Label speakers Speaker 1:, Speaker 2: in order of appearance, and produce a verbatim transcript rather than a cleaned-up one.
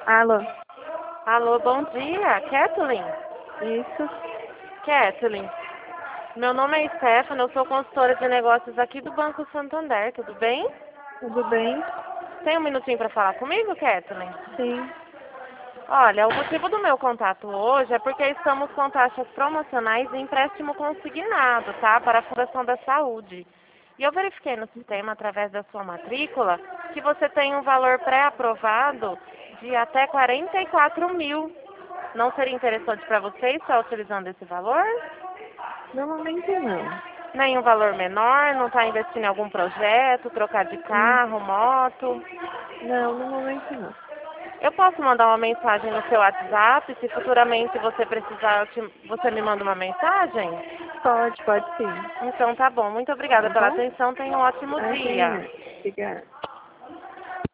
Speaker 1: Alô?
Speaker 2: Alô, bom dia, Kathleen?
Speaker 1: Isso.
Speaker 2: Kathleen, meu nome é Stephanie, eu sou consultora de negócios aqui do Banco Santander, tudo bem?
Speaker 1: Tudo bem?
Speaker 2: Tem um minutinho para falar comigo, Kathleen?
Speaker 1: Sim.
Speaker 2: Olha, o motivo do meu contato hoje é porque estamos com taxas promocionais e empréstimo consignado, tá? Para a Fundação da Saúde. E eu verifiquei no sistema, através da sua matrícula, que você tem um valor pré-aprovado de até quarenta e quatro mil. Não seria interessante para você estar utilizando esse valor?
Speaker 1: Normalmente não.
Speaker 2: Nenhum valor menor? Não está investindo em algum projeto, trocar de
Speaker 1: Hum,
Speaker 2: carro, moto?
Speaker 1: Não, normalmente não.
Speaker 2: Eu posso mandar uma mensagem no seu WhatsApp? Se futuramente você precisar, eu te- você me manda uma mensagem?
Speaker 1: Pode, pode sim.
Speaker 2: Então tá bom. Muito obrigada
Speaker 1: Tá
Speaker 2: pela
Speaker 1: bom?
Speaker 2: atenção. Tenha um ótimo dia.
Speaker 1: Imagina. Obrigada.